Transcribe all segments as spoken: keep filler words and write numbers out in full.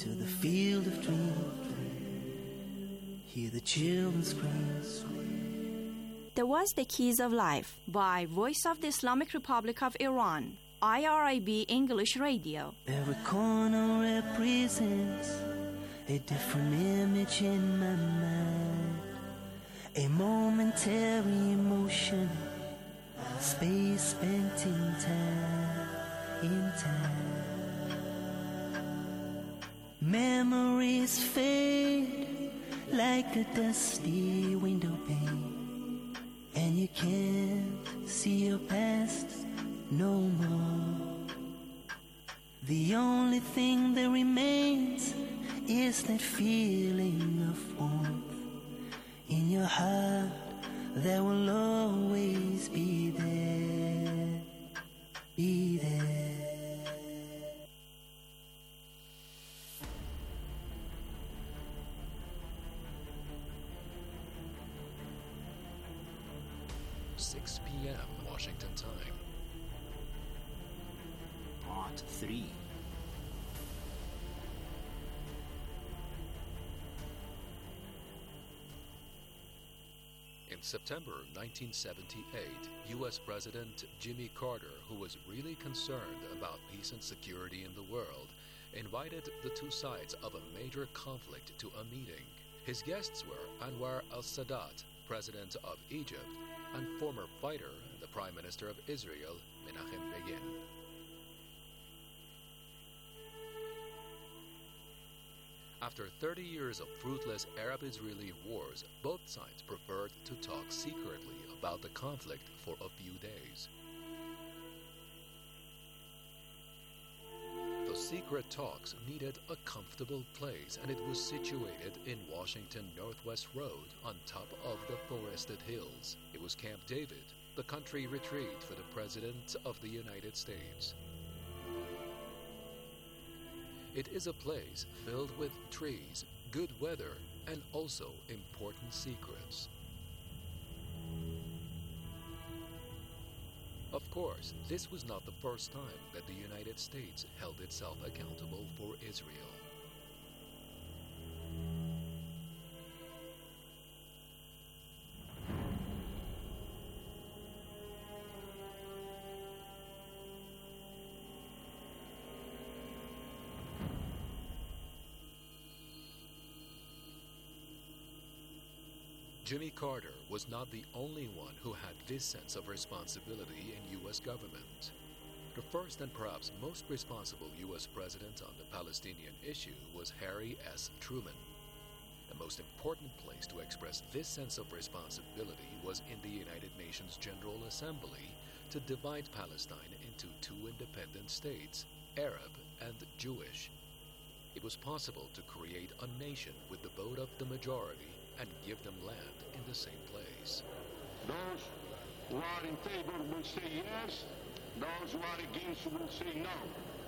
to the field of dreams. Hear the children scream. There was The Keys of Life by Voice of the Islamic Republic of Iran, I R I B English Radio. Every corner represents a different image in my mind, a momentary emotion, space spent in time, in time. Memories fade like a dusty window pane, and you can't see your past no more. The only thing that remains is that feeling of warmth in your heart that will always be there, be there. six p.m. Washington time. Part three. In September nineteen seventy-eight, U S President Jimmy Carter, who was really concerned about peace and security in the world, invited the two sides of a major conflict to a meeting. His guests were Anwar al-Sadat, President of Egypt, and former fighter, the Prime Minister of Israel, Menachem Begin. After thirty years of fruitless Arab-Israeli wars, both sides preferred to talk secretly about the conflict for a few days. The secret talks needed a comfortable place, and it was situated in Washington Northwest Road on top of the forested hills. It was Camp David, the country retreat for the President of the United States. It is a place filled with trees, good weather, and also important secrets. Of course, this was not the first time that the United States held itself accountable for Israel. Jimmy Carter was not the only one who had this sense of responsibility in U S government. The first and perhaps most responsible U S president on the Palestinian issue was Harry S. Truman. The most important place to express this sense of responsibility was in the United Nations General Assembly to divide Palestine into two independent states, Arab and Jewish. It was possible to create a nation with the vote of the majority and give them land in the same place. Those who are in favor will say yes, those who are against will say no.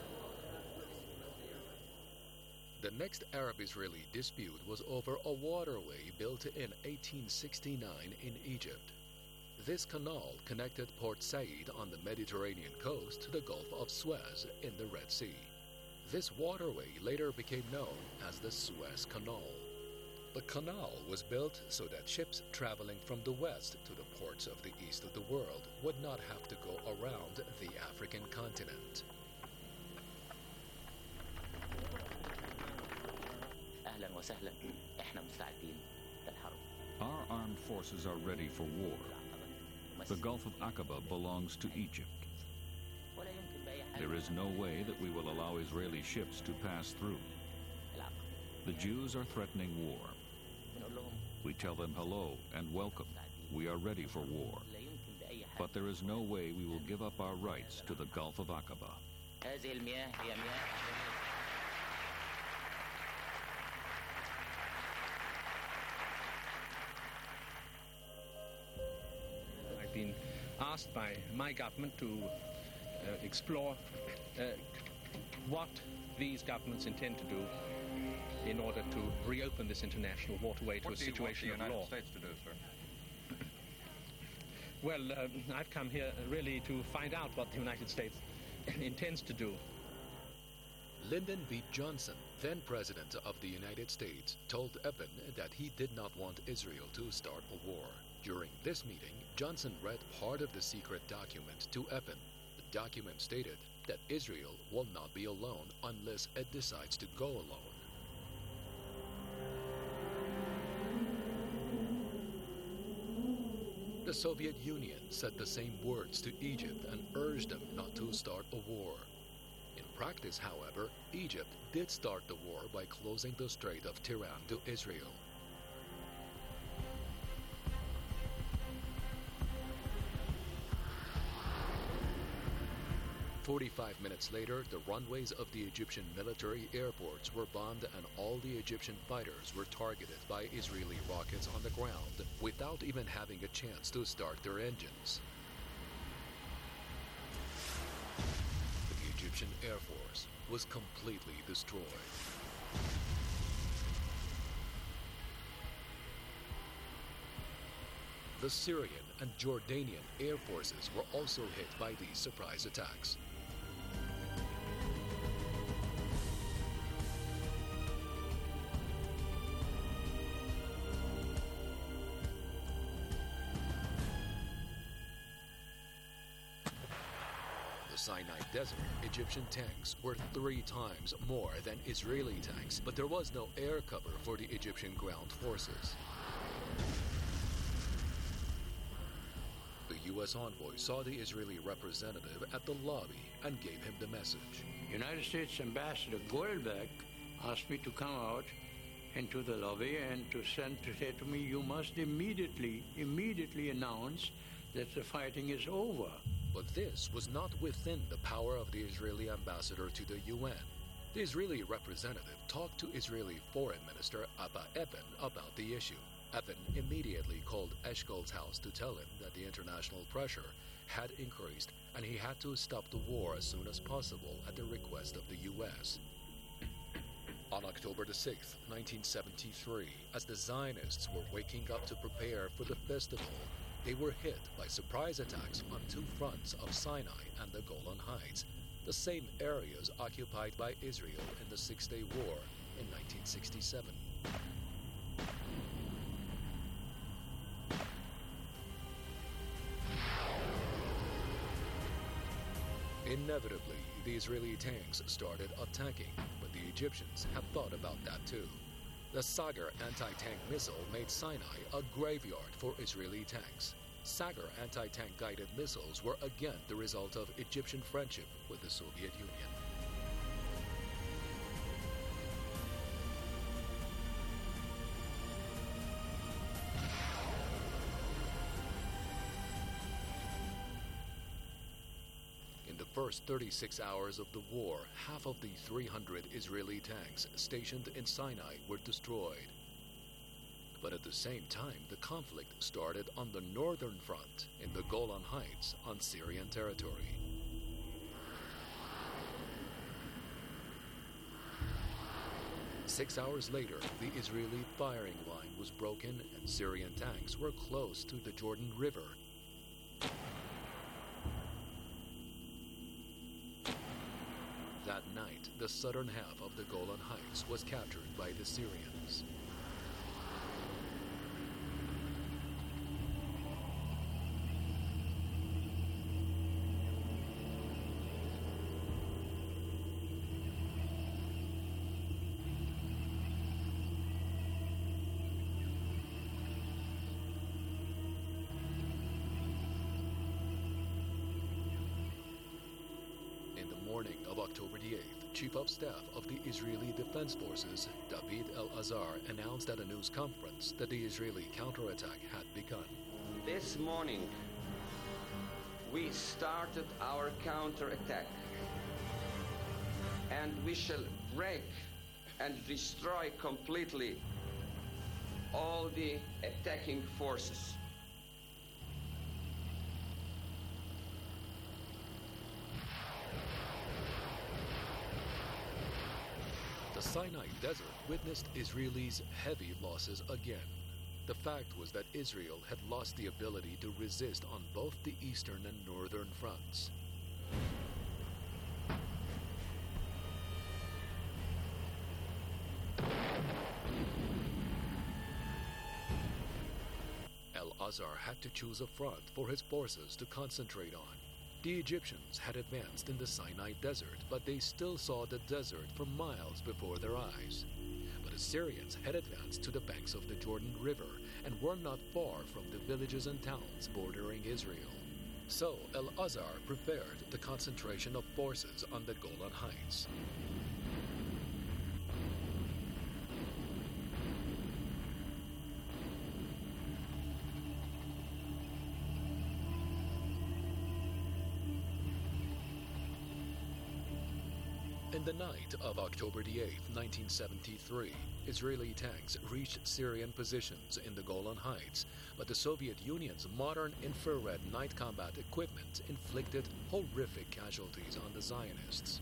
The next Arab-Israeli dispute was over a waterway built in eighteen sixty-nine in Egypt. This canal connected Port Said on the Mediterranean coast to the Gulf of Suez in the Red Sea. This waterway later became known as the Suez Canal. The canal was built so that ships traveling from the west to the ports of the east of the world would not have to go around the African continent. Our armed forces are ready for war. The Gulf of Aqaba belongs to Egypt. There is no way that we will allow Israeli ships to pass through. The Jews are threatening war. We tell them hello and welcome. We are ready for war. But there is no way we will give up our rights to the Gulf of Aqaba. I've been asked by my government to uh, explore uh, what these governments intend to do in order to reopen this international waterway to what a situation of law. What do you want the United States to do, sir? Well, uh, I've come here really to find out what the United States intends to do. Lyndon B. Johnson, then President of the United States, told Eppen that he did not want Israel to start a war. During this meeting, Johnson read part of the secret document to Eppen. The document stated that Israel will not be alone unless it decides to go alone. The Soviet Union said the same words to Egypt and urged them not to start a war. In practice, however, Egypt did start the war by closing the Strait of Tiran to Israel. Forty-five minutes later, the runways of the Egyptian military airports were bombed and all the Egyptian fighters were targeted by Israeli rockets on the ground without even having a chance to start their engines. The Egyptian Air Force was completely destroyed. The Syrian and Jordanian air forces were also hit by these surprise attacks. Sinai Desert, Egyptian tanks were three times more than Israeli tanks, but there was no air cover for the Egyptian ground forces. The U S envoy saw the Israeli representative at the lobby and gave him the message. United States Ambassador Goldberg asked me to come out into the lobby and to send to say to me, you must immediately, immediately announce that the fighting is over. But this was not within the power of the Israeli ambassador to the U N. The Israeli representative talked to Israeli Foreign Minister Abba Eppen about the issue. Eppen immediately called Eshkol's house to tell him that the international pressure had increased and he had to stop the war as soon as possible at the request of the U S. On October the sixth, nineteen seventy-three, as the Zionists were waking up to prepare for the festival, they were hit by surprise attacks on two fronts of Sinai and the Golan Heights, the same areas occupied by Israel in the Six-Day War in nineteen sixty-seven. Inevitably, the Israeli tanks started attacking, but the Egyptians had thought about that too. The Sagar anti-tank missile made Sinai a graveyard for Israeli tanks. Sagar anti-tank guided missiles were again the result of Egyptian friendship with the Soviet Union. In the first thirty-six hours of the war, half of the three hundred Israeli tanks stationed in Sinai were destroyed. But at the same time, the conflict started on the northern front in the Golan Heights on Syrian territory. Six hours later, the Israeli firing line was broken and Syrian tanks were close to the Jordan River. That night, the southern half of the Golan Heights was captured by the Syrians. Morning of October the eighth, Chief of Staff of the Israeli Defense Forces, David El-Azhar, announced at a news conference that the Israeli counterattack had begun. This morning, we started our counterattack, and we shall break and destroy completely all the attacking forces. The Sinai Desert witnessed Israelis' heavy losses again. The fact was that Israel had lost the ability to resist on both the eastern and northern fronts. Al-Azhar had to choose a front for his forces to concentrate on. The Egyptians had advanced in the Sinai Desert, but they still saw the desert for miles before their eyes. But Assyrians had advanced to the banks of the Jordan River and were not far from the villages and towns bordering Israel. So Al-Azhar prepared the concentration of forces on the Golan Heights. In the night of October the eighth, nineteen seventy-three, Israeli tanks reached Syrian positions in the Golan Heights, but the Soviet Union's modern infrared night combat equipment inflicted horrific casualties on the Zionists.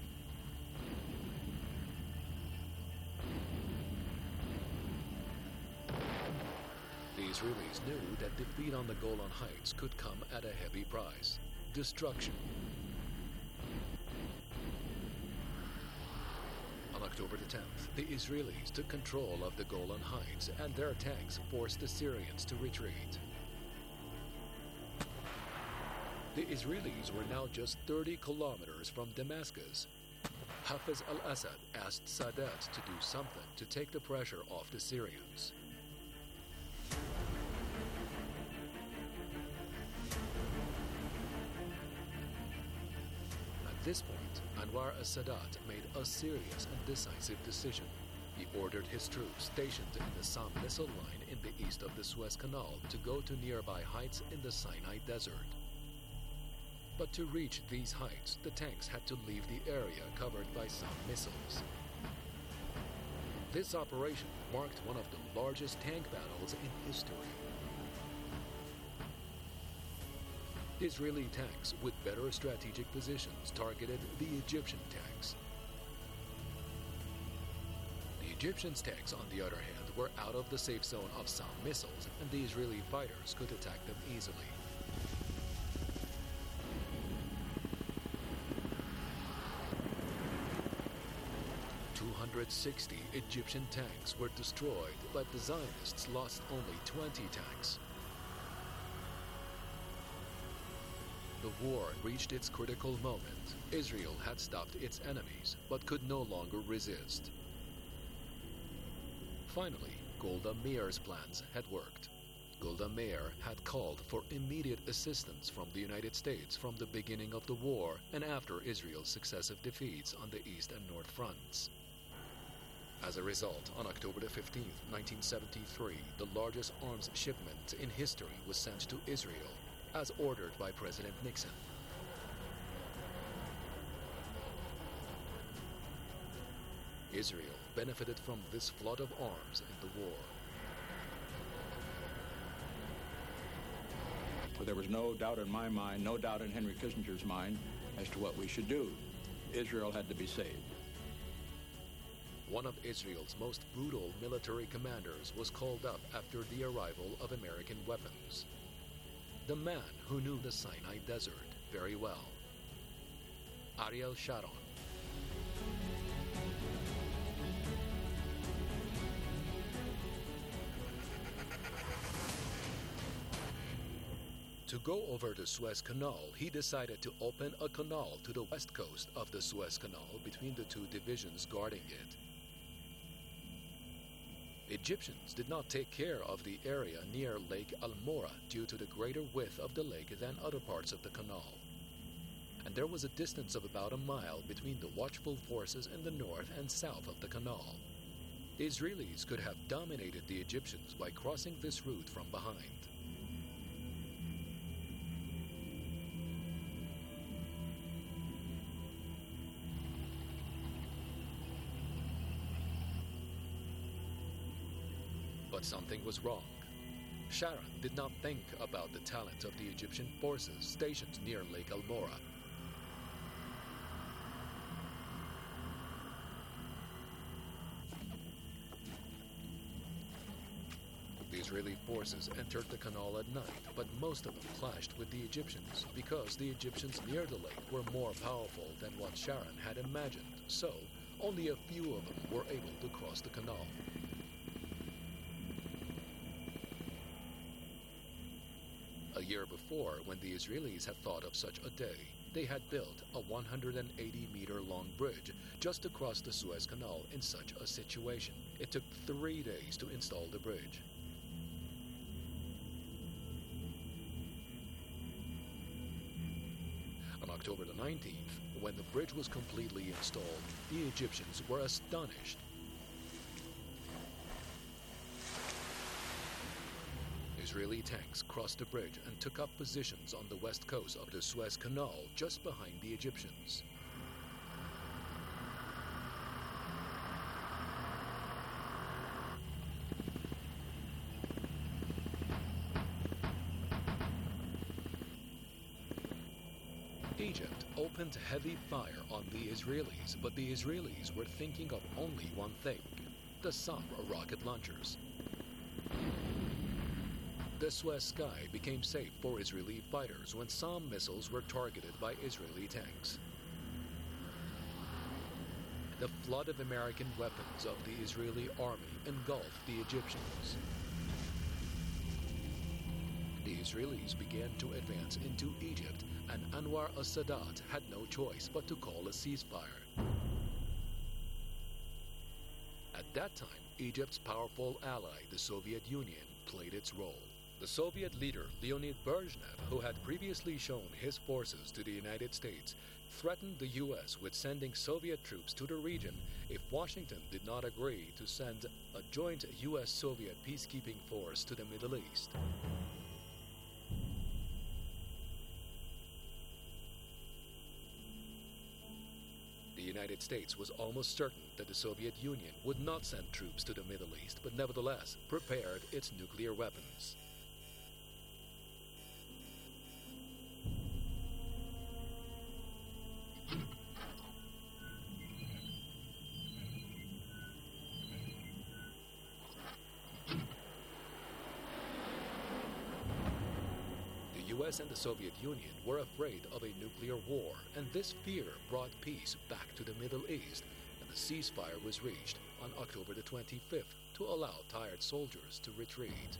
The Israelis knew that defeat on the Golan Heights could come at a heavy price: destruction. On October the tenth, the Israelis took control of the Golan Heights, and their tanks forced the Syrians to retreat. The Israelis were now just thirty kilometers from Damascus. Hafez al-Assad asked Sadat to do something to take the pressure off the Syrians. At this point, Anwar al-Sadat made a serious and decisive decision. He ordered his troops stationed in the Sam missile line in the east of the Suez Canal to go to nearby heights in the Sinai Desert. But to reach these heights, the tanks had to leave the area covered by Sam missiles. This operation marked one of the largest tank battles in history. Israeli tanks with better strategic positions targeted the Egyptian tanks. The Egyptians' tanks, on the other hand, were out of the safe zone of Sam missiles, and the Israeli fighters could attack them easily. two hundred sixty Egyptian tanks were destroyed, but the Zionists lost only twenty tanks. The war reached its critical moment. Israel had stopped its enemies, but could no longer resist. Finally, Golda Meir's plans had worked. Golda Meir had called for immediate assistance from the United States from the beginning of the war and after Israel's successive defeats on the East and North fronts. As a result, on October the fifteenth, nineteen seventy-three, the largest arms shipment in history was sent to Israel, as ordered by President Nixon. Israel benefited from this flood of arms in the war. But there was no doubt in my mind, no doubt in Henry Kissinger's mind, as to what we should do. Israel had to be saved. One of Israel's most brutal military commanders was called up after the arrival of American weapons. The man who knew the Sinai Desert very well. Ariel Sharon. To go over the Suez Canal, he decided to open a canal to the west coast of the Suez Canal between the two divisions guarding it. Egyptians did not take care of the area near Lake Al-Mora due to the greater width of the lake than other parts of the canal. And there was a distance of about a mile between the watchful forces in the north and south of the canal. The Israelis could have dominated the Egyptians by crossing this route from behind. But something was wrong. Sharon did not think about the talent of the Egyptian forces stationed near Lake Al-Mora. The Israeli forces entered the canal at night, but most of them clashed with the Egyptians because the Egyptians near the lake were more powerful than what Sharon had imagined, so only a few of them were able to cross the canal. A year before, when the Israelis had thought of such a day, they had built a one hundred eighty meter long bridge just across the Suez Canal in such a situation. It took three days to install the bridge. On October the nineteenth, when the bridge was completely installed, the Egyptians were astonished. Israeli tanks crossed the bridge and took up positions on the west coast of the Suez Canal just behind the Egyptians. Egypt opened heavy fire on the Israelis, but the Israelis were thinking of only one thing: the Sabra rocket launchers. The Suez sky became safe for Israeli fighters when some missiles were targeted by Israeli tanks. The flood of American weapons of the Israeli army engulfed the Egyptians. The Israelis began to advance into Egypt, and Anwar al-Sadat had no choice but to call a ceasefire. At that time, Egypt's powerful ally, the Soviet Union, played its role. The Soviet leader, Leonid Brezhnev, who had previously shown his forces to the United States, threatened the U S with sending Soviet troops to the region if Washington did not agree to send a joint U S Soviet peacekeeping force to the Middle East. The United States was almost certain that the Soviet Union would not send troops to the Middle East, but nevertheless prepared its nuclear weapons. The U S and the Soviet Union were afraid of a nuclear war, and this fear brought peace back to the Middle East, and the ceasefire was reached on October the twenty-fifth to allow tired soldiers to retreat.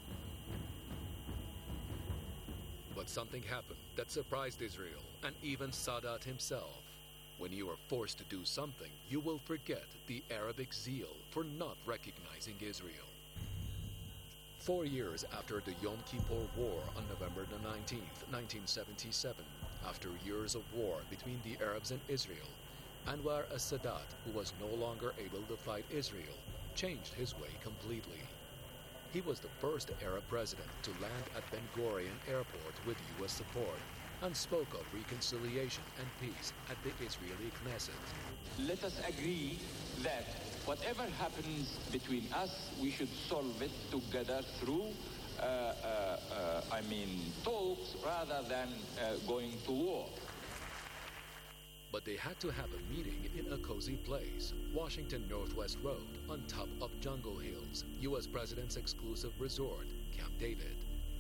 But something happened that surprised Israel and even Sadat himself. When you are forced to do something, you will forget the Arabic zeal for not recognizing Israel. Four years after the Yom Kippur War on November the nineteenth, nineteen seventy-seven, after years of war between the Arabs and Israel, Anwar al-Sadat, who was no longer able to fight Israel, changed his way completely. He was the first Arab president to land at Ben Gurion Airport with U S support and spoke of reconciliation and peace at the Israeli Knesset. Let us agree that whatever happens between us, we should solve it together through, uh, uh, uh, I mean, talks rather than uh, going to war. But they had to have a meeting in a cozy place, Washington Northwest Road, on top of Jungle Hills, U S President's exclusive resort, Camp David.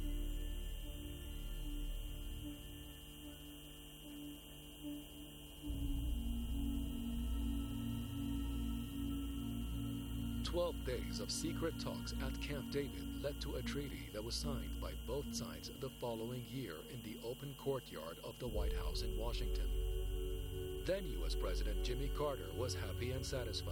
Twelve days of secret talks at Camp David led to a treaty that was signed by both sides the following year in the open courtyard of the White House in Washington. Then U S President Jimmy Carter was happy and satisfied.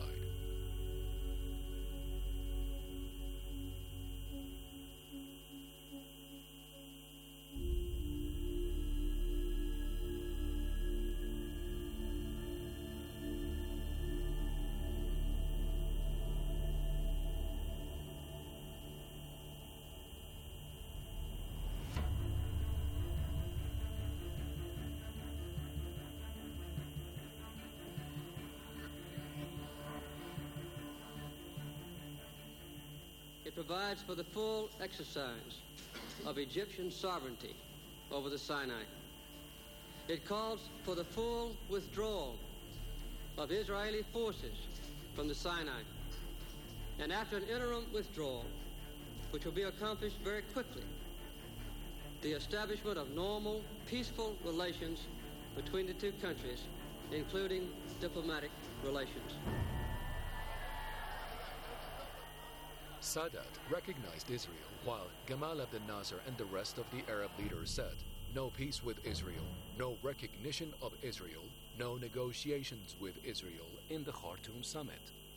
It provides for the full exercise of Egyptian sovereignty over the Sinai. It calls for the full withdrawal of Israeli forces from the Sinai. And after an interim withdrawal, which will be accomplished very quickly, the establishment of normal, peaceful relations between the two countries, including diplomatic relations. Sadat recognized Israel, while Gamal Abdel Nasser and the rest of the Arab leaders said, no peace with Israel, no recognition of Israel, no negotiations with Israel in the Khartoum summit.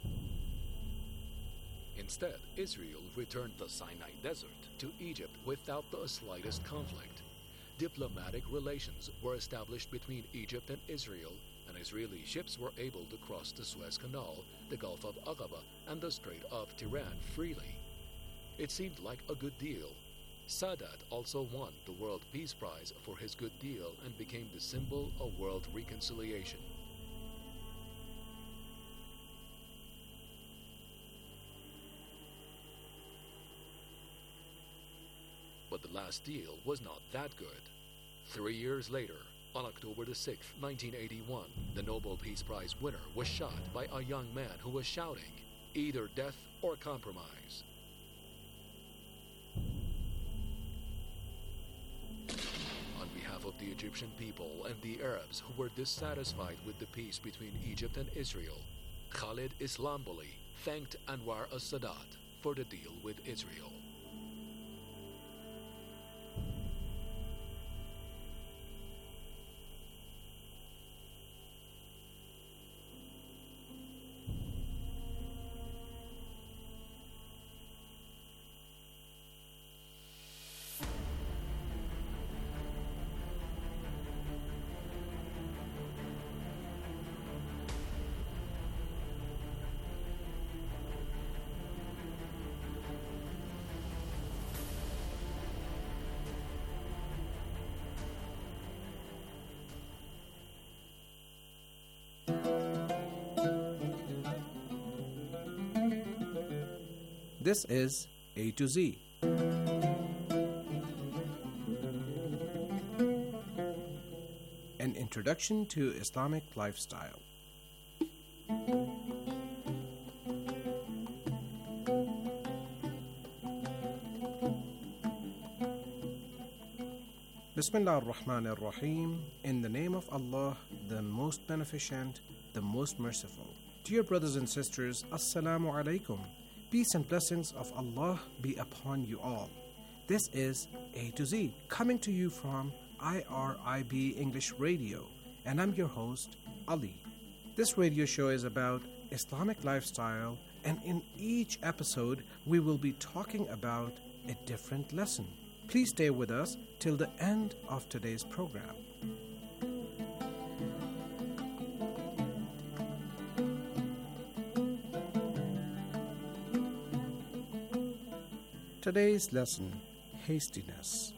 Instead, Israel returned the Sinai Desert to Egypt without the slightest conflict. Diplomatic relations were established between Egypt and Israel, and Israeli ships were able to cross the Suez Canal, the Gulf of Aqaba, and the Strait of Tiran freely. It seemed like a good deal. Sadat also won the World Peace Prize for his good deal and became the symbol of world reconciliation. But the last deal was not that good. Three years later, on October the sixth, nineteen eighty-one, the Nobel Peace Prize winner was shot by a young man who was shouting, either death or compromise. On behalf of the Egyptian people and the Arabs who were dissatisfied with the peace between Egypt and Israel, Khalid Islamboli thanked Anwar al-Sadat for the deal with Israel. This is A to Z. An introduction to Islamic lifestyle. Bismillah ar-Rahman ar-Rahim. In the name of Allah, the most beneficent, the most merciful. Dear brothers and sisters, Assalamu alaikum. Peace and blessings of Allah be upon you all. This is A to Z, coming to you from I R I B English Radio, and I'm your host, Ali. This radio show is about Islamic lifestyle, and in each episode, we will be talking about a different lesson. Please stay with us till the end of today's program. Today's lesson, hastiness.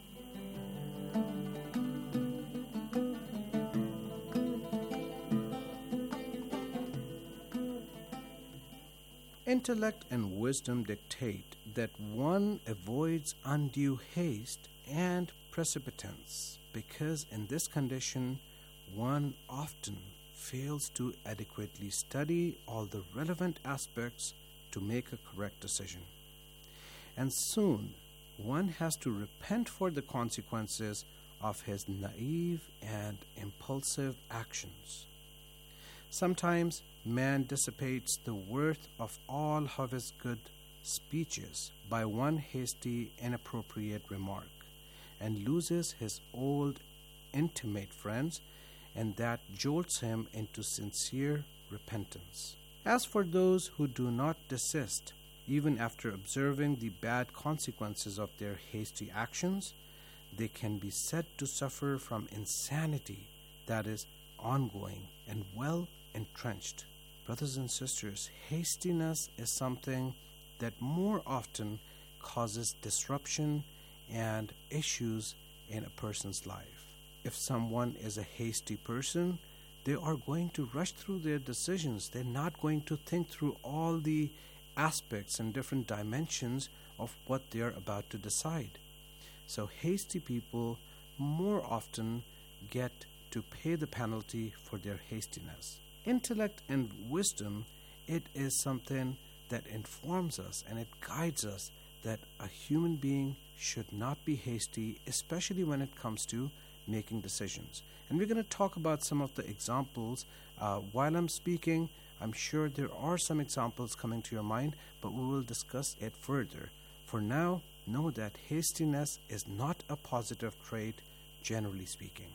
Intellect and wisdom dictate that one avoids undue haste and precipitance, because in this condition one often fails to adequately study all the relevant aspects to make a correct decision. And soon one has to repent for the consequences of his naive and impulsive actions. Sometimes man dissipates the worth of all of his good speeches by one hasty, inappropriate remark, and loses his old, intimate friends, and that jolts him into sincere repentance. As for those who do not desist, even after observing the bad consequences of their hasty actions, they can be said to suffer from insanity that is ongoing and well entrenched. Brothers and sisters, hastiness is something that more often causes disruption and issues in a person's life. If someone is a hasty person, they are going to rush through their decisions. They're not going to think through all the aspects and different dimensions of what they're about to decide. So hasty people more often get to pay the penalty for their hastiness. Intellect and wisdom, it is something that informs us and it guides us that a human being should not be hasty, especially when it comes to making decisions. And we're going to talk about some of the examples. Uh, while I'm speaking, I'm sure there are some examples coming to your mind, but we will discuss it further. For now, know that hastiness is not a positive trait, generally speaking.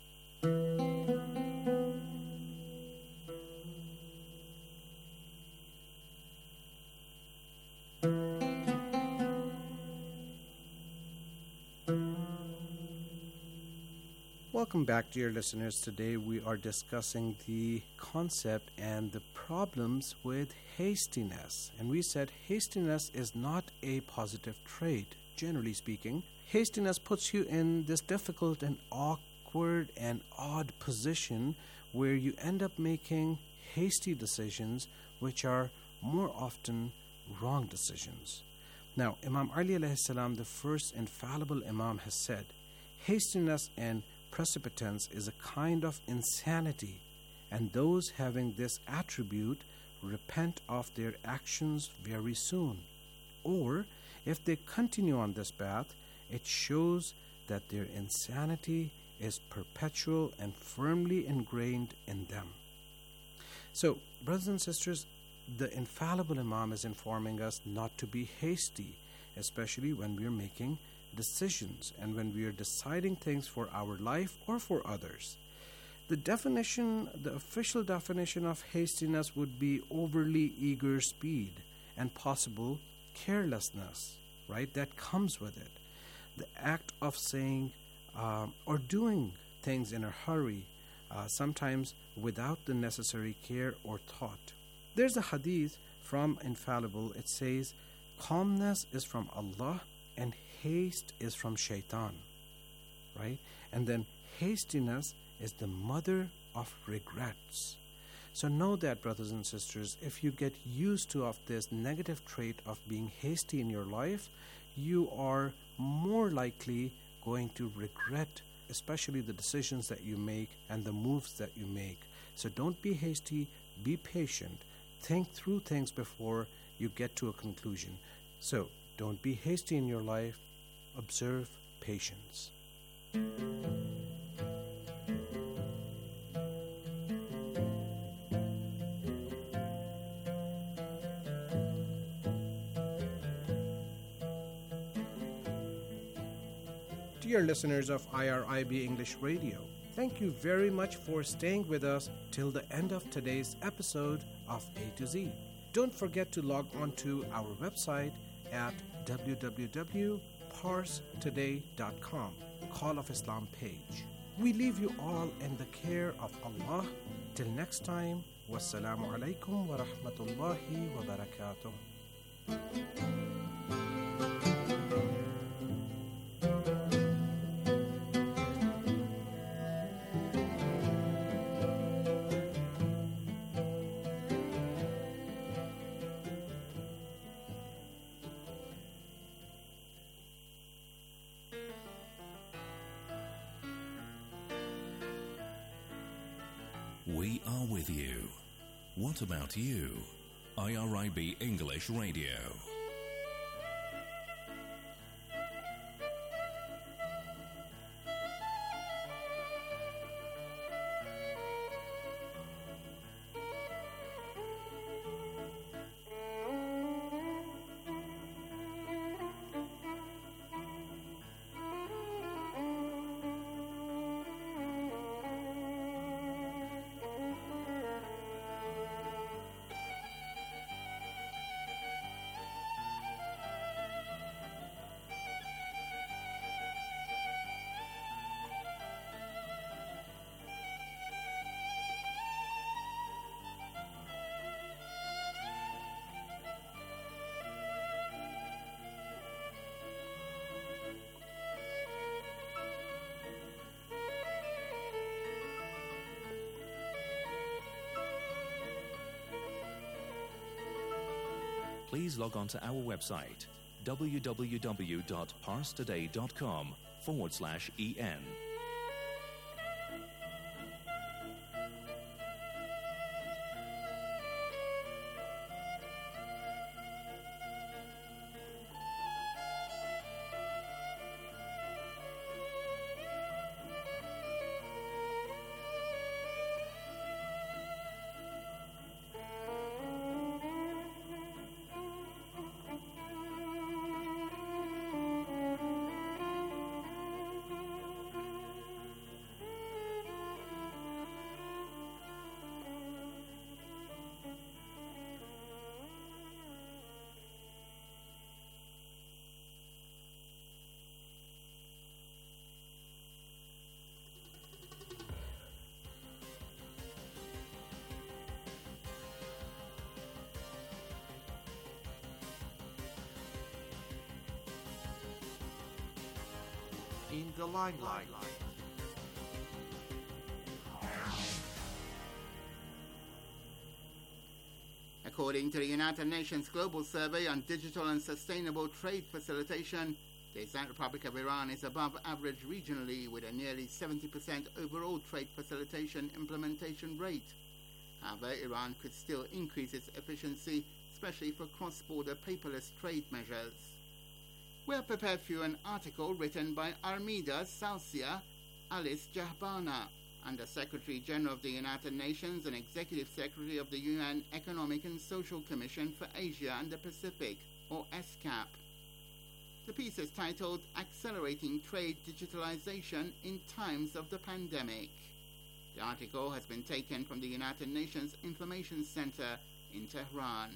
Welcome back, dear listeners. Today we are discussing the concept and the problems with hastiness. And we said hastiness is not a positive trait, generally speaking. Hastiness puts you in this difficult and awkward and odd position where you end up making hasty decisions which are more often wrong decisions. Now, Imam Ali alayhi salam, the first infallible Imam, has said, hastiness and precipitance is a kind of insanity, and those having this attribute repent of their actions very soon. Or, if they continue on this path, it shows that their insanity is perpetual and firmly ingrained in them. So, brothers and sisters, the infallible Imam is informing us not to be hasty, especially when we are making decisions and when we are deciding things for our life or for others. The definition, the official definition of hastiness would be overly eager speed and possible carelessness, right? That comes with it. The act of saying uh, or doing things in a hurry, uh, sometimes without the necessary care or thought. There's a hadith from Infallible. It says, calmness is from Allah and haste is from shaitan, right? And then hastiness is the mother of regrets. So know that, brothers and sisters, if you get used to of this negative trait of being hasty in your life, you are more likely going to regret, especially the decisions that you make and the moves that you make. So don't be hasty, be patient. Think through things before you get to a conclusion. So don't be hasty in your life. Observe patience. Dear listeners of I R I B English Radio, thank you very much for staying with us till the end of today's episode of A to Z. Don't forget to log on to our website at w w w dot pars today dot com, Call of Islam page. We leave you all in the care of Allah. Till next time, wassalamu alaikum wa rahmatullahi wa barakatuh. We are with you. What about you? I R I B English Radio. Please log on to our website, w w w dot pars today dot com forward slash en. in the limelight. According to the United Nations Global Survey on Digital and Sustainable Trade Facilitation, the Islamic Republic of Iran is above average regionally with a nearly seventy percent overall trade facilitation implementation rate. However, Iran could still increase its efficiency, especially for cross-border paperless trade measures. We are prepared for you an article written by Armida Salsia Alice Jahbana, Under Secretary General of the United Nations and Executive Secretary of the U N Economic and Social Commission for Asia and the Pacific, or ESCAP. The piece is titled Accelerating Trade Digitalization in Times of the Pandemic. The article has been taken from the United Nations Information Center in Tehran.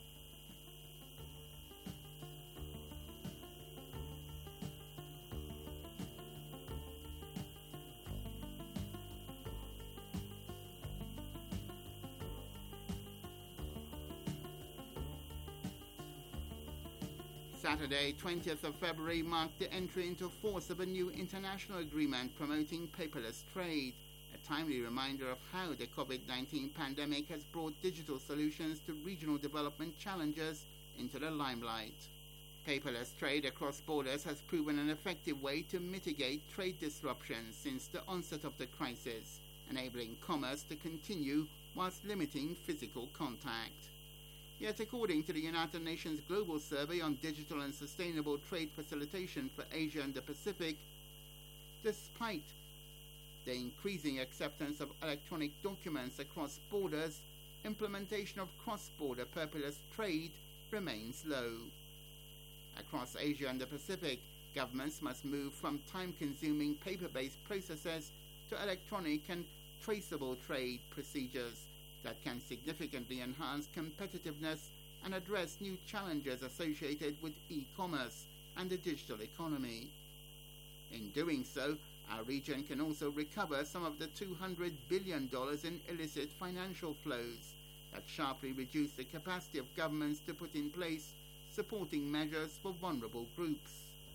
Saturday, twentieth of February, marked the entry into force of a new international agreement promoting paperless trade, a timely reminder of how the COVID nineteen pandemic has brought digital solutions to regional development challenges into the limelight. Paperless trade across borders has proven an effective way to mitigate trade disruptions since the onset of the crisis, enabling commerce to continue whilst limiting physical contact. Yet, according to the United Nations Global Survey on Digital and Sustainable Trade Facilitation for Asia and the Pacific, despite the increasing acceptance of electronic documents across borders, implementation of cross-border paperless trade remains low. Across Asia and the Pacific, governments must move from time-consuming paper-based processes to electronic and traceable trade procedures that can significantly enhance competitiveness and address new challenges associated with e-commerce and the digital economy. In doing so, our region can also recover some of the two hundred billion dollars in illicit financial flows that sharply reduce the capacity of governments to put in place supporting measures for vulnerable groups.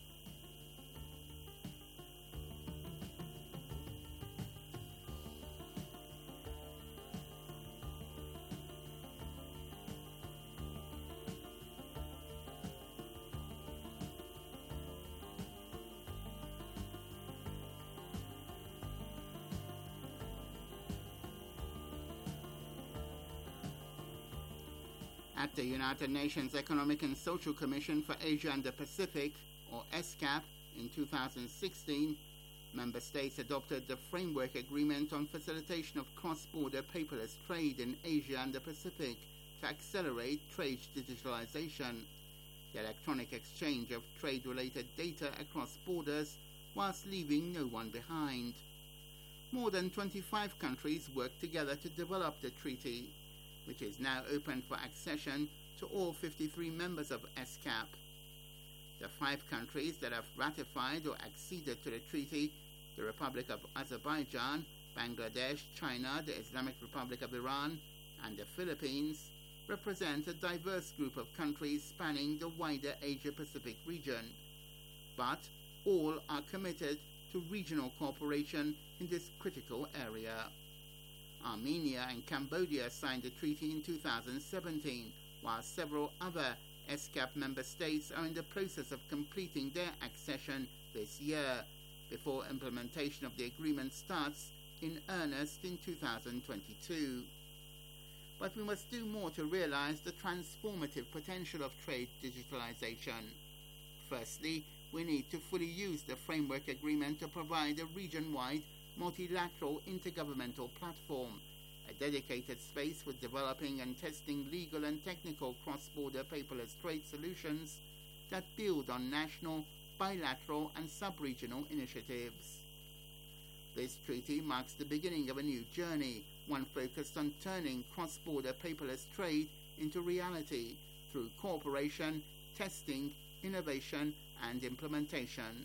At the United Nations Economic and Social Commission for Asia and the Pacific, or ESCAP, in two thousand sixteen, member states adopted the Framework Agreement on Facilitation of Cross-Border Paperless Trade in Asia and the Pacific to accelerate trade digitalization, the electronic exchange of trade-related data across borders whilst leaving no one behind. More than twenty-five countries worked together to develop the treaty, which is now open for accession to all fifty-three members of ESCAP. The five countries that have ratified or acceded to the treaty, the Republic of Azerbaijan, Bangladesh, China, the Islamic Republic of Iran, and the Philippines, represent a diverse group of countries spanning the wider Asia-Pacific region, but all are committed to regional cooperation in this critical area. Armenia and Cambodia signed the treaty in two thousand seventeen, while several other ESCAP member states are in the process of completing their accession this year, before implementation of the agreement starts in earnest in two thousand twenty-two. But we must do more to realize the transformative potential of trade digitalization. Firstly, we need to fully use the Framework Agreement to provide a region-wide multilateral intergovernmental platform, a dedicated space for developing and testing legal and technical cross-border paperless trade solutions that build on national, bilateral and sub-regional initiatives. This treaty marks the beginning of a new journey, one focused on turning cross-border paperless trade into reality through cooperation, testing, innovation and implementation.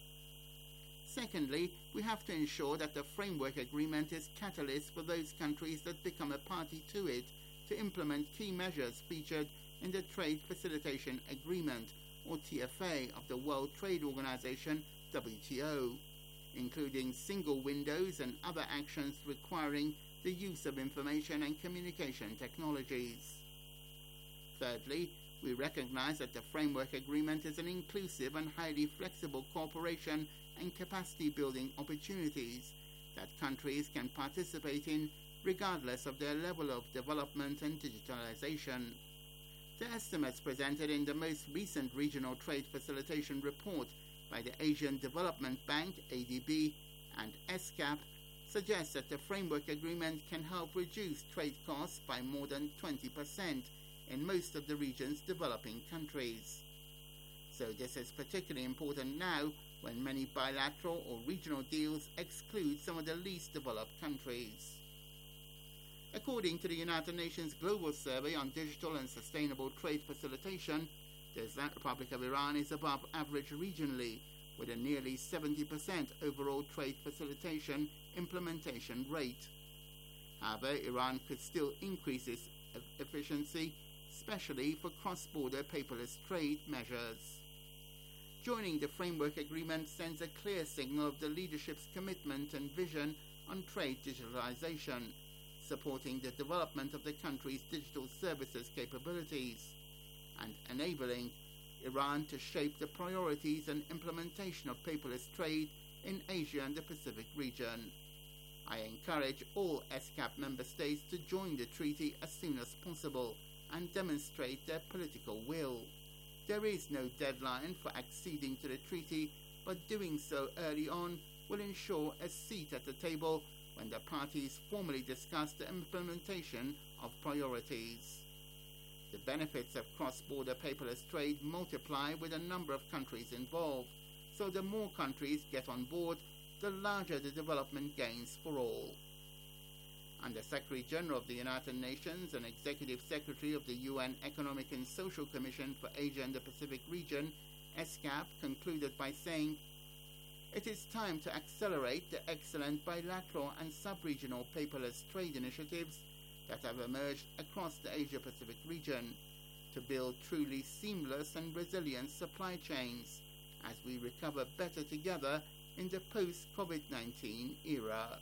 Secondly, we have to ensure that the Framework Agreement is catalyst for those countries that become a party to it to implement key measures featured in the Trade Facilitation Agreement, or T F A, of the World Trade Organization, W T O, including single windows and other actions requiring the use of information and communication technologies. Thirdly, we recognize that the Framework Agreement is an inclusive and highly flexible cooperation and capacity-building opportunities that countries can participate in regardless of their level of development and digitalization. The estimates presented in the most recent Regional Trade Facilitation Report by the Asian Development Bank, A D B, and ESCAP suggest that the Framework Agreement can help reduce trade costs by more than twenty percent in most of the region's developing countries. So this is particularly important now when many bilateral or regional deals exclude some of the least developed countries. According to the United Nations Global Survey on Digital and Sustainable Trade Facilitation, the Islamic Republic of Iran is above average regionally, with a nearly seventy percent overall trade facilitation implementation rate. However, Iran could still increase its efficiency, especially for cross-border paperless trade measures. Joining the Framework Agreement sends a clear signal of the leadership's commitment and vision on trade digitalization, supporting the development of the country's digital services capabilities, and enabling Iran to shape the priorities and implementation of paperless trade in Asia and the Pacific region. I encourage all ESCAP member states to join the treaty as soon as possible and demonstrate their political will. There is no deadline for acceding to the treaty, but doing so early on will ensure a seat at the table when the parties formally discuss the implementation of priorities. The benefits of cross-border paperless trade multiply with the number of countries involved, so the more countries get on board, the larger the development gains for all. Under Secretary General of the United Nations and Executive Secretary of the U N Economic and Social Commission for Asia and the Pacific region, ESCAP, concluded by saying, "It is time to accelerate the excellent bilateral and sub-regional paperless trade initiatives that have emerged across the Asia-Pacific region to build truly seamless and resilient supply chains as we recover better together in the post-COVID nineteen era."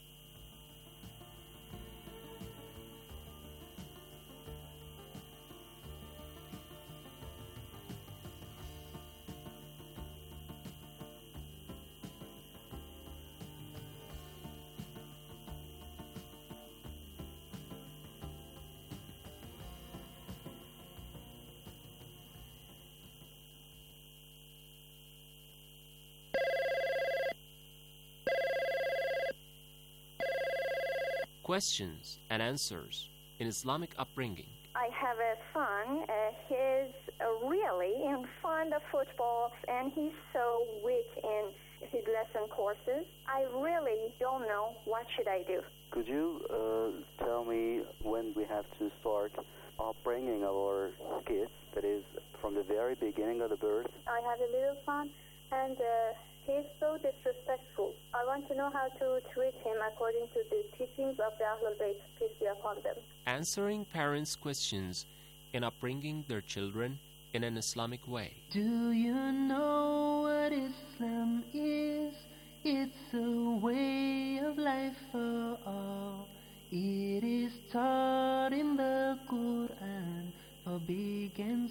Questions and answers in Islamic upbringing. I have a son. Uh, he's uh, really in fond of football, and he's so weak in his lesson courses. I really don't know what should I do. Could you uh, tell me when we have to start upbringing our kids, that is, from the very beginning of the birth? I have a little son, and uh, he's so disrespectful. I want to know how to treat him according to the teachings of the Ahlul Bayt, peace be upon them. Answering parents' questions in upbringing their children in an Islamic way. Do you know what Islam is? It's a way of life for all. It is taught in the Quran for big and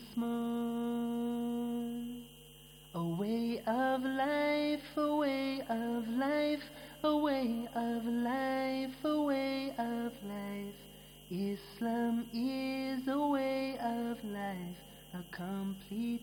small. A way of life, a way of life, a way of life, a way of life. Islam is a way of life, a complete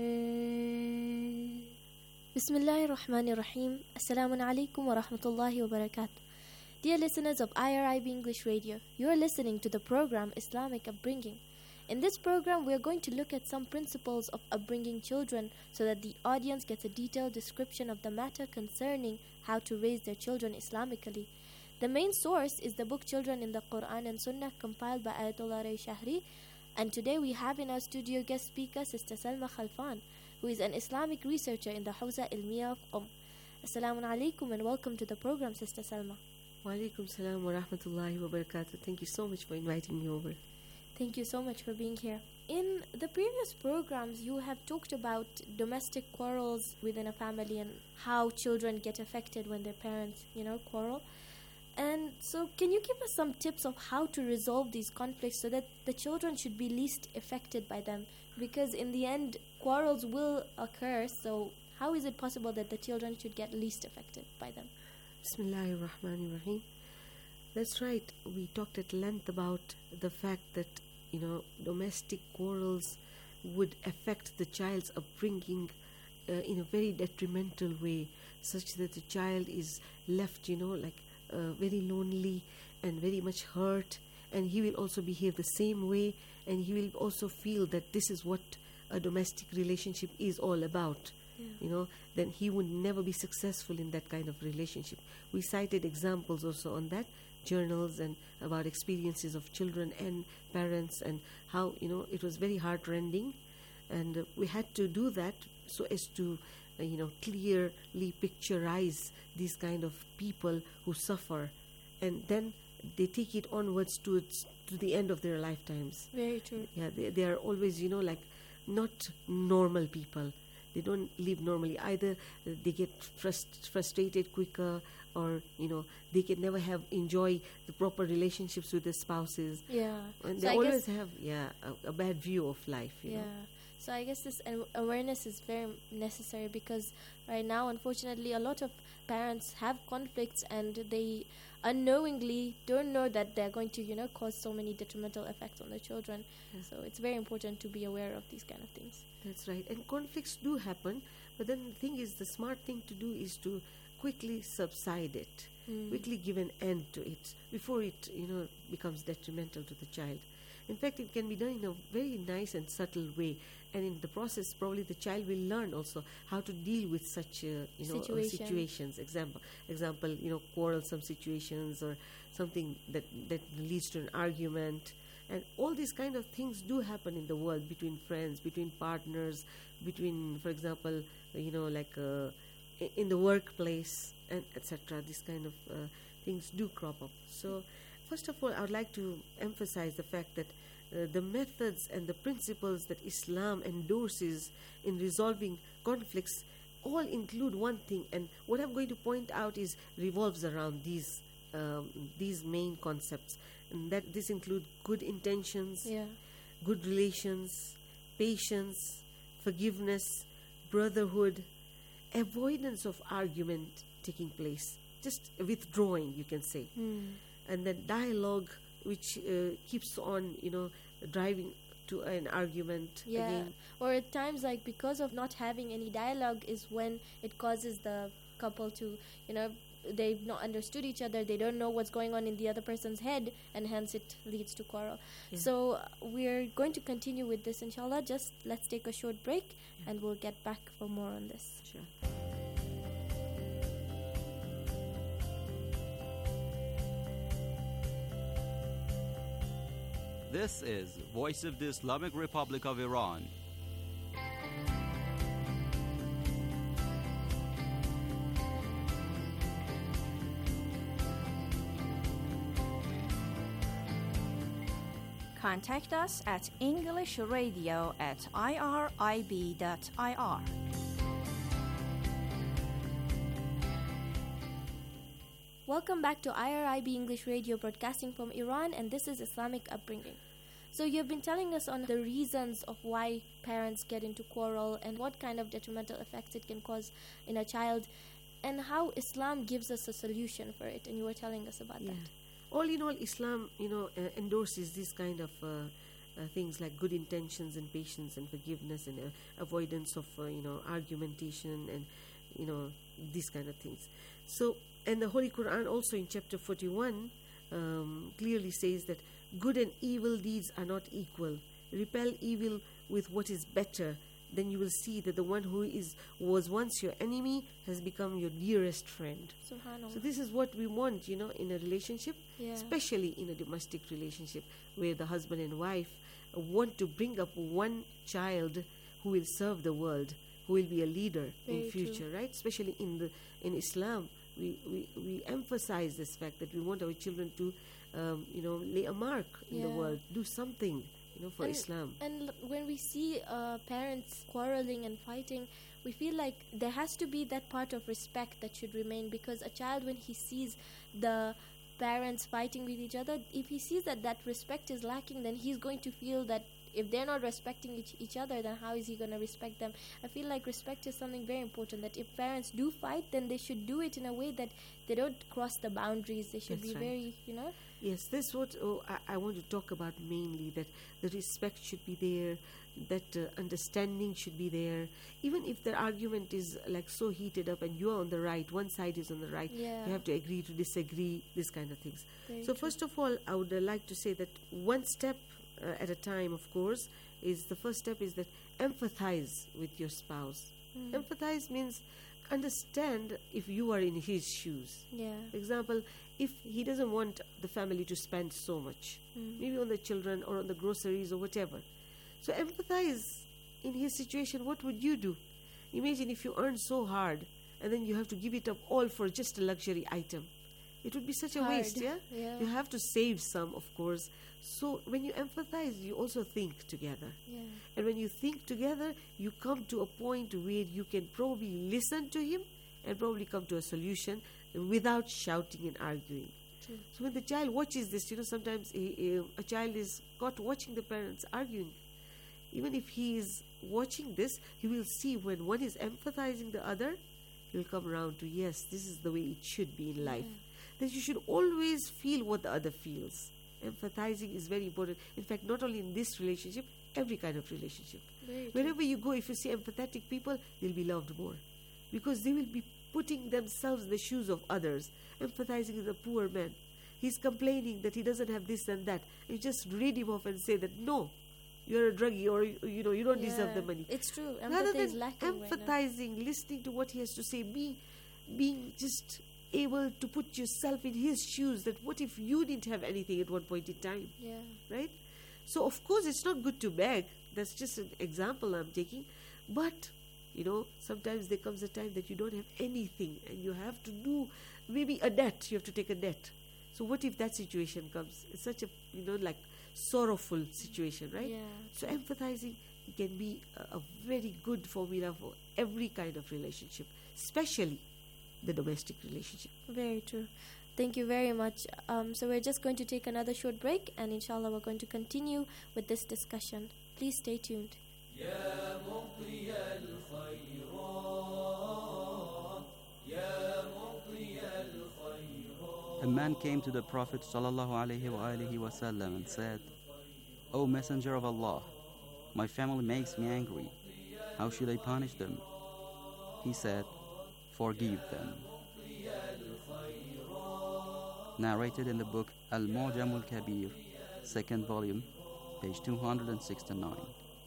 way. Bismillahir Rahmanir Rahim. Assalamu alaikum wa rahmatullahi wa barakatuh. Dear listeners of I R I B English Radio, you are listening to the program Islamic Upbringing. In this program, we are going to look at some principles of upbringing children so that the audience gets a detailed description of the matter concerning how to raise their children Islamically. The main source is the book Children in the Quran and Sunnah, compiled by Ayatollah Ray Shahri. And today we have in our studio guest speaker Sister Salma Khalfan, who is an Islamic researcher in the Hawza Ilmiya of Umm. Assalamu alaikum and welcome to the program, Sister Salma. Wa alaikum salam wa rahmatullahi wa barakatuh. Thank you so much for inviting me over. Thank you so much for being here. In the previous programs, you have talked about domestic quarrels within a family and how children get affected when their parents, you know, quarrel. And so can you give us some tips of how to resolve these conflicts so that the children should be least affected by them? Because in the end, quarrels will occur, so how is it possible that the children should get least affected by them? Bismillahir Rahmanir Rahim. That's right. We talked at length about the fact that, you know, domestic quarrels would affect the child's upbringing uh, in a very detrimental way, such that the child is left, you know, like uh, very lonely and very much hurt, and he will also behave the same way, and he will also feel that this is what a domestic relationship is all about. Yeah. You know, then he would never be successful in that kind of relationship. We cited examples also on that, journals and about experiences of children and parents, and how, you know, it was very heart-rending, and uh, we had to do that so as to uh, you know, clearly picturize these kind of people who suffer, and then they take it onwards to its, to the end of their lifetimes. Very true. Yeah, they, they are always, you know, like not normal people. They don't live normally. Either uh, they get frust- frustrated quicker, or, you know, they can never have enjoy the proper relationships with their spouses. Yeah. And So they I always guess- have, yeah, a, a bad view of life, you Yeah. know. So I guess this a- awareness is very necessary, because right now, unfortunately, a lot of parents have conflicts and they unknowingly don't know that they're going to, you know, cause so many detrimental effects on the children. Yeah. So it's very important to be aware of these kind of things. That's right. And conflicts do happen, but then the thing is, the smart thing to do is to quickly subside it, Mm. quickly give an end to it before it, you know, becomes detrimental to the child. In fact, it can be done in a very nice and subtle way, and in the process, probably the child will learn also how to deal with such, uh, you know, uh, Situation. situations. Example, example, you know, quarrelsome situations, or something that that leads to an argument. And all these kind of things do happen in the world, between friends, between partners, between, for example, you know, like uh, i- in the workplace, and et cetera. These kind of uh, things do crop up. So, first of all, I would like to emphasize the fact that uh, the methods and the principles that Islam endorses in resolving conflicts all include one thing, and what I'm going to point out is revolves around these um, these main concepts, and that this include good intentions, Yeah. good relations, patience, forgiveness, brotherhood, avoidance of argument taking place, just withdrawing, you can say, Hmm. and then dialogue, which uh, keeps on, you know, driving to an argument Yeah. again. Or at times, like, because of not having any dialogue is when it causes the couple to, you know, they've not understood each other, they don't know what's going on in the other person's head, and hence it leads to quarrel. Yeah. So uh, we're going to continue with this, inshallah. Just let's take a short break, and we'll get back for more on this. Sure. This is Voice of the Islamic Republic of Iran. Contact us at englishradio at irib dot I R. Welcome back to I R I B English Radio, broadcasting from Iran, and this is Islamic Upbringing. So you've been telling us on the reasons of why parents get into quarrel and what kind of detrimental effects it can cause in a child, and how Islam gives us a solution for it, and you were telling us about Yeah. that. All in all, Islam, you know, uh, endorses these kind of uh, uh, things like good intentions and patience and forgiveness and uh, avoidance of, uh, you know, argumentation and, you know, these kind of things. So, and the Holy Quran also in chapter forty-one um, clearly says that good and evil deeds are not equal. Repel evil with what is better. Then you will see that the one who is was once your enemy has become your dearest friend. Subhanallah. So this is what we want, you know, in a relationship, Yeah. especially in a domestic relationship where the husband and wife uh, want to bring up one child who will serve the world, who will be a leader Very in true. future, right? Especially in the in Islam, we, we, we emphasize this fact that we want our children to, um, you know, lay a mark in the Yeah. world, do something, you know, for and, Islam. And l- when we see uh, parents quarreling and fighting, we feel like there has to be that part of respect that should remain, because a child, when he sees the parents fighting with each other, if he sees that that respect is lacking, then he's going to feel that if they're not respecting each, each other, then how is he going to respect them? I feel like respect is something very important, that if parents do fight, then they should do it in a way that they don't cross the boundaries. They should That's be right. very, you know. Yes, this is what oh, I, I want to talk about mainly, that the respect should be there, that uh, understanding should be there. Even if the argument is like so heated up and you're on the right, one side is on the right, Yeah. you have to agree to disagree, this kind of things. Very so true. first of all, I would uh, like to say that one step uh, at a time, of course, is the first step is that empathize with your spouse. Mm. Empathize means understand if you are in his shoes. Yeah. For example, if he doesn't want the family to spend so much, Mm. maybe on the children or on the groceries or whatever. So empathize in his situation. What would you do? Imagine if you earn so hard and then you have to give it up all for just a luxury item. It would be such a Hard. waste, yeah? Yeah. You have to save some, of course. So when you empathize, you also think together. Yeah. And when you think together, you come to a point where you can probably listen to him and probably come to a solution without shouting and arguing. True. So when the child watches this, you know, sometimes a, a, a child is caught watching the parents arguing. Even if he is watching this, he will see when one is empathizing the other, he will come around to, yes, this is the way it should be in life. That you should always feel what the other feels. Empathizing is very important. In fact, not only in this relationship, every kind of relationship. Very true. Wherever you go, if you see empathetic people, they'll be loved more. Because they will be putting themselves in the shoes of others. Empathizing with a poor man. He's complaining that he doesn't have this and that. You just read him off and say that, no, you're a druggie, or, you know, you don't deserve Yeah, the money. it's true. Rather Empathy than is lacking right now. empathizing, listening to what he has to say, be, being just able to put yourself in his shoes, that what if you didn't have anything at one point in time, Yeah. right? So of course it's not good to beg. That's just an example I'm taking. But, you know, sometimes there comes a time that you don't have anything and you have to do maybe a debt. You have to take a debt. So what if that situation comes? It's such a, you know, like sorrowful situation, right? Yeah. So empathizing can be a, a very good formula for every kind of relationship, especially the domestic relationship. Very true. Thank you very much. Um, so we're just going to take another short break, and inshallah we're going to continue with this discussion. Please stay tuned. A man came to the Prophet sallallahu alaihi wasallam and said, "O Messenger of Allah, my family makes me angry. How should I punish them?" He said, "Forgive them." Narrated in the book Al-Mu'jam al-Kabir, second volume, page two hundred sixty-nine.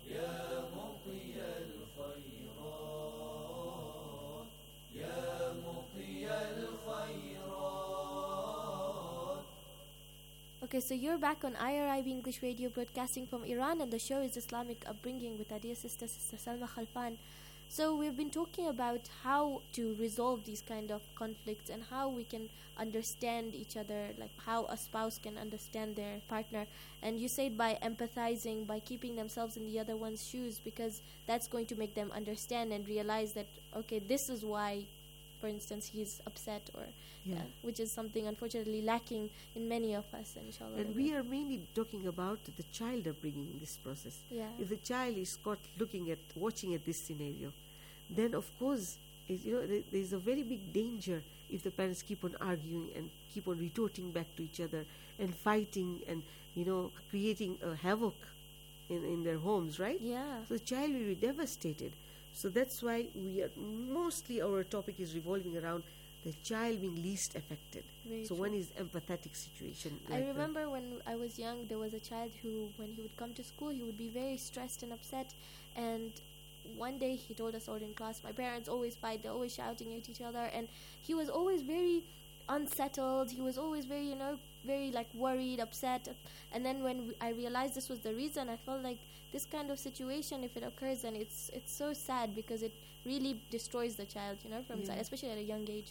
Okay, so you're back on I R I B English Radio, broadcasting from Iran, and the show is Islamic Upbringing with our dear sister, Sister Salma Khalfan. So we've been talking about how to resolve these kind of conflicts and how we can understand each other, like how a spouse can understand their partner. And you said by empathizing, by keeping themselves in the other one's shoes, because that's going to make them understand and realize that, okay, this is why, for instance, he's upset, or Yeah. uh, which is something unfortunately lacking in many of us, inshallah. And we are mainly talking about the child upbringing in this process. Yeah. If the child is caught looking at, watching at this scenario, then of course, is, you know, there, there's a very big danger if the parents keep on arguing and keep on retorting back to each other and fighting and, you know, creating a havoc in, in their homes, right? Yeah. So the child will be devastated. So that's why we are mostly our topic is revolving around the child being least affected. Very so true. one is empathetic situation. I like the- remember when I was young, there was a child who, when he would come to school, he would be very stressed and upset. And one day he told us all in class, my parents always fight, they're always shouting at each other. And he was always very unsettled. He was always very, you know, very like worried, upset. And then when I realized this was the reason, I felt like this kind of situation, if it occurs, then it's it's so sad, because it really destroys the child, you know, from Yeah. inside, especially at a young age.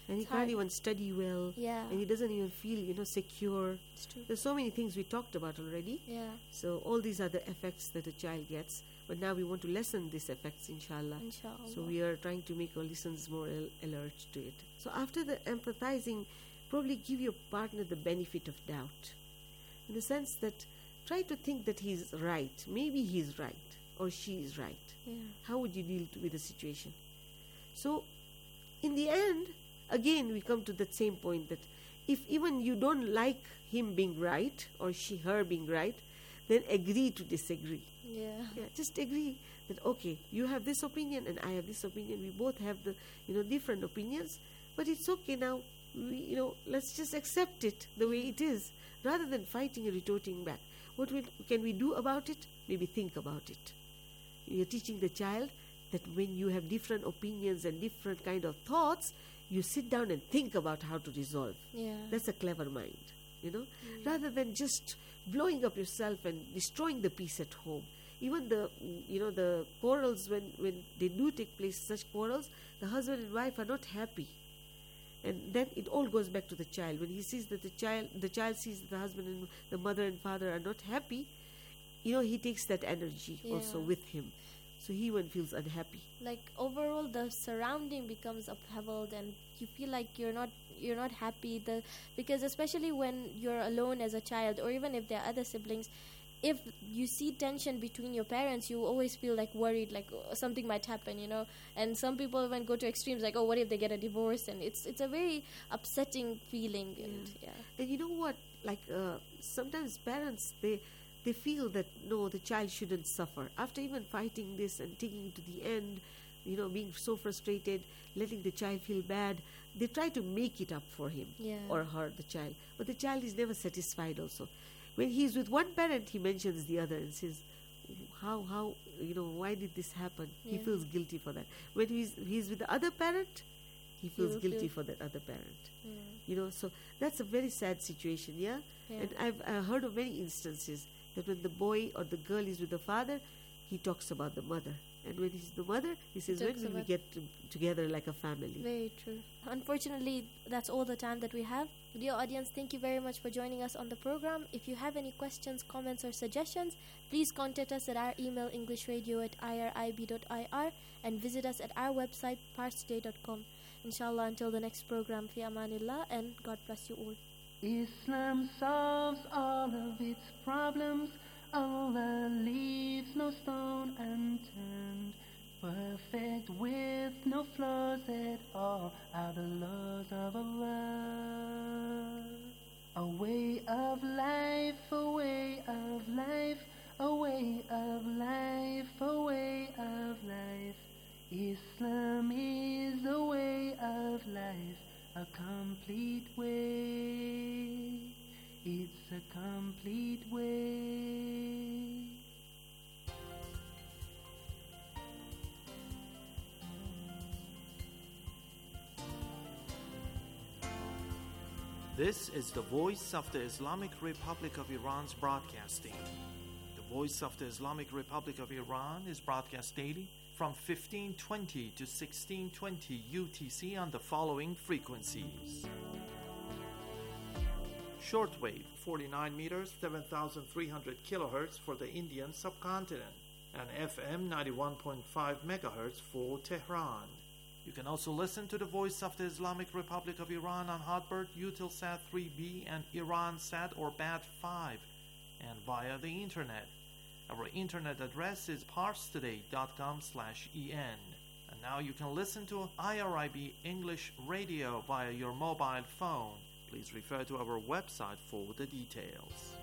and he It's can't hard. even study well, Yeah. and he doesn't even feel, you know, secure. It's true. There's so many things we talked about already. Yeah. So all these are the effects that a child gets, but now we want to lessen these effects, inshallah. Inshallah. So we are trying to make our listeners more al- alert to it. So after the empathizing, probably give your partner the benefit of doubt, in the sense that try to think that he's right. Maybe he's right or she is right. Yeah. How would you deal to, with the situation? So in the end, again we come to that same point that if even you don't like him being right or she her being right, then agree to disagree. Yeah. Yeah, just agree that okay, you have this opinion and I have this opinion. We both have the you know different opinions, but it's okay now. We, you know, let's just accept it the way it is, rather than fighting and retorting back. What we, can we do about it? Maybe think about it. You're teaching the child that when you have different opinions and different kind of thoughts, you sit down and think about how to resolve. Yeah. That's a clever mind, you know, rather than just blowing up yourself and destroying the peace at home. Even the, you know, the quarrels, when, when they do take place, such quarrels, the husband and wife are not happy. And then it all goes back to the child. When he sees that the child, the child sees that the husband and the mother and father are not happy, you know, he takes that energy Yeah. also with him. So he even feels unhappy. Like overall, the surrounding becomes upheld, and you feel like you're not you're not happy. The because especially when you're alone as a child, or even if there are other siblings, if you see tension between your parents, you always feel like worried, like oh, something might happen, you know. And some people even go to extremes, like oh, what if they get a divorce? And it's it's a very upsetting feeling. And yeah, And you know what? Like uh, sometimes parents they they feel that no, the child shouldn't suffer. After even fighting this and taking it to the end, you know, being so frustrated, letting the child feel bad, they try to make it up for him Yeah. or her, the child. But the child is never satisfied also. When he's with one parent, he mentions the other and says, how, how, you know, why did this happen? He Yeah. feels guilty for that. When he's, he's with the other parent, he feels will guilty feel- for that other parent. Yeah. You know, so that's a very sad situation, yeah? Yeah. And I've uh, heard of many instances that when the boy or the girl is with the father, he talks about the mother. And when he's the mother, he says, when talks will we about- get to, together like a family? Very true. Unfortunately, that's all the time that we have. Dear audience, thank you very much for joining us on the program. If you have any questions, comments, or suggestions, please contact us at our email englishradio at irib dot I R and visit us at our website parstoday dot com. Inshallah, until the next program, fi amanillah, and God bless you all. Islam solves all of its problems. Allah leaves no stone unturned. Perfect with no flaws at all are the laws of Allah. A way of life, a way of life, a way of life, a way of life. Islam is a way of life, a complete way. It's a complete way. This is the Voice of the Islamic Republic of Iran's broadcasting. The Voice of the Islamic Republic of Iran is broadcast daily from fifteen twenty to sixteen twenty U T C on the following frequencies. Shortwave, forty-nine meters, seven thousand three hundred kilohertz for the Indian subcontinent, and F M ninety-one point five megahertz for Tehran. You can also listen to the Voice of the Islamic Republic of Iran on Hotbird, Eutelsat three B, and IranSat or B A T five, and via the internet. Our internet address is parstoday dot com slash en. And now you can listen to I R I B English Radio via your mobile phone. Please refer to our website for the details.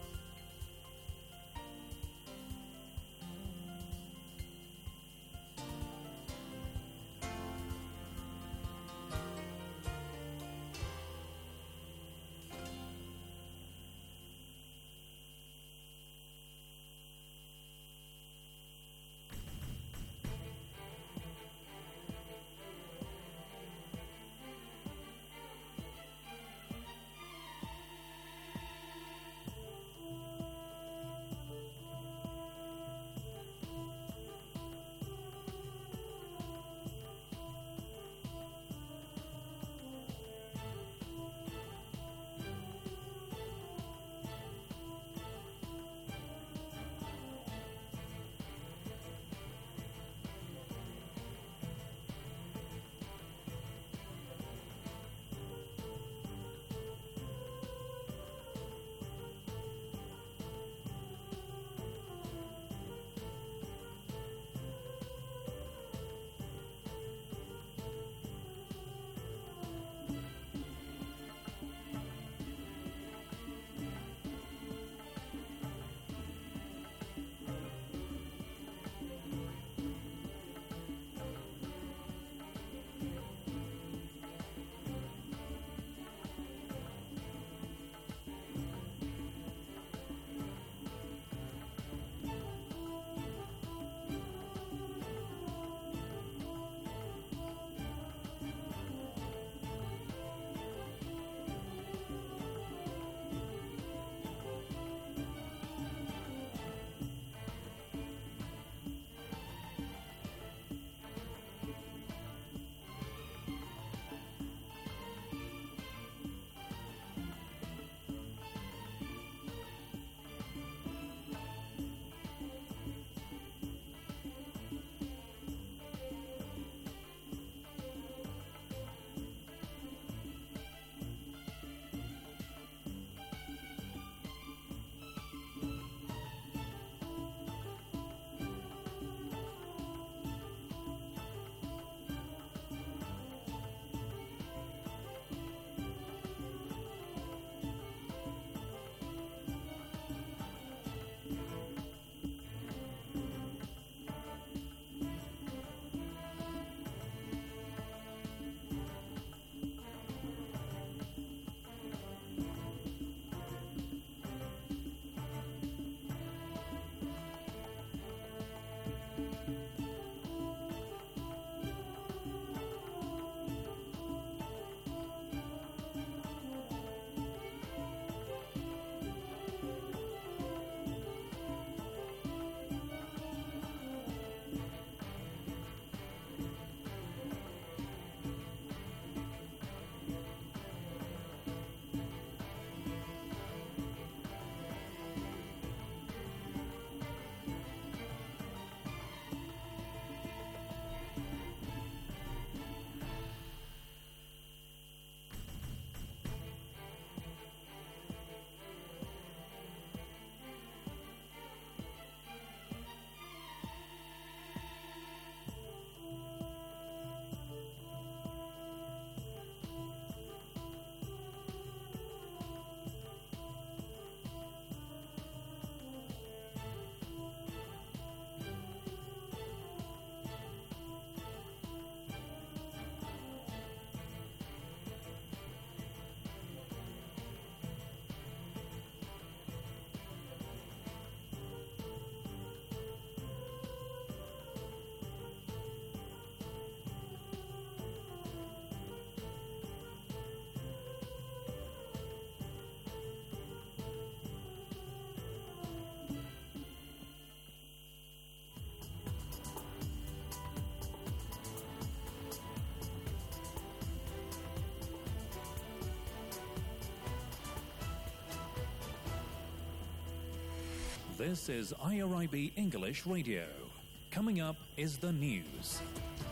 This is I R I B English Radio. Coming up is the news.